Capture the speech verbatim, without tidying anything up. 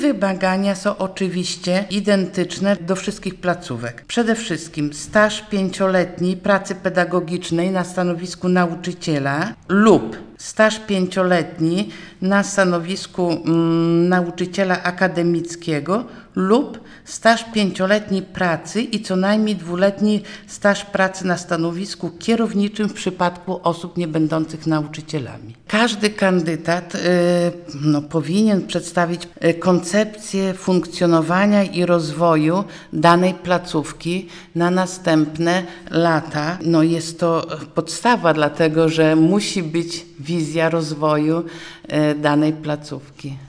Wymagania są oczywiście identyczne do wszystkich placówek. Przede wszystkim staż pięcioletni pracy pedagogicznej na stanowisku nauczyciela lub staż pięcioletni na stanowisku mm, nauczyciela akademickiego lub staż pięcioletni pracy i co najmniej dwuletni staż pracy na stanowisku kierowniczym w przypadku osób niebędących nauczycielami. Każdy kandydat y, no, powinien przedstawić y, koncepcję funkcjonowania i rozwoju danej placówki na następne lata. No, jest to podstawa, dlatego że musi być wizja rozwoju y, danej placówki.